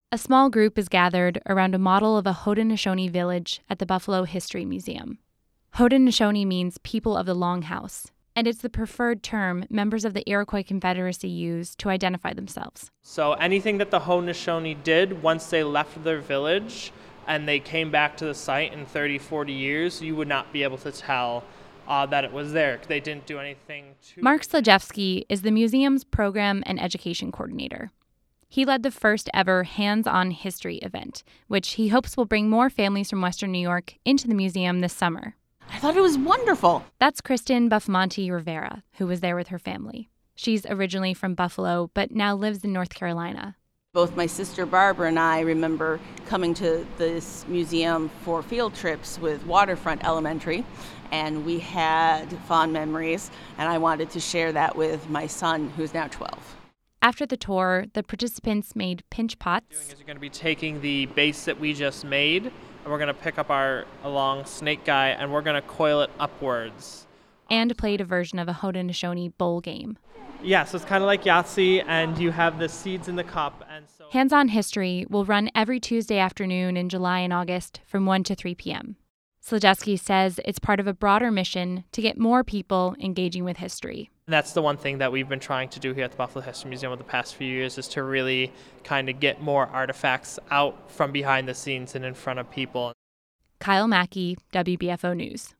A small group is gathered around a model of a Haudenosaunee village at the Buffalo History Museum. Haudenosaunee means people of the Longhouse, and it's the preferred term members of the Iroquois Confederacy use to identify themselves. So anything that the Haudenosaunee did once they left their village and they came back to the site in 30, 40 years, you would not be able to tell that it was there. They didn't do anything to... Mark Slajewski is the museum's program and education coordinator. He led the first ever hands-on history event, which he hopes will bring more families from Western New York into the museum this summer. I thought it was wonderful. That's Kristen Buffmonte Rivera, who was there with her family. She's originally from Buffalo, but now lives in North Carolina. Both my sister Barbara and I remember coming to this museum for field trips with Waterfront Elementary, and we had fond memories, and I wanted to share that with my son, who's now 12. After the tour, the participants made pinch pots. You're going to be taking the base that we just made, and we're going to pick up our long snake guy, and we're going to coil it upwards. And played a version of a Haudenosaunee bowl game. Yeah, so it's kind of like Yahtzee, and you have the seeds in the cup. And so Hands-On History will run every Tuesday afternoon in July and August from 1 to 3 p.m. Slajewski says it's part of a broader mission to get more people engaging with history. And that's the one thing that we've been trying to do here at the Buffalo History Museum over the past few years, is to really kind of get more artifacts out from behind the scenes and in front of people. Kyle Mackey, WBFO News.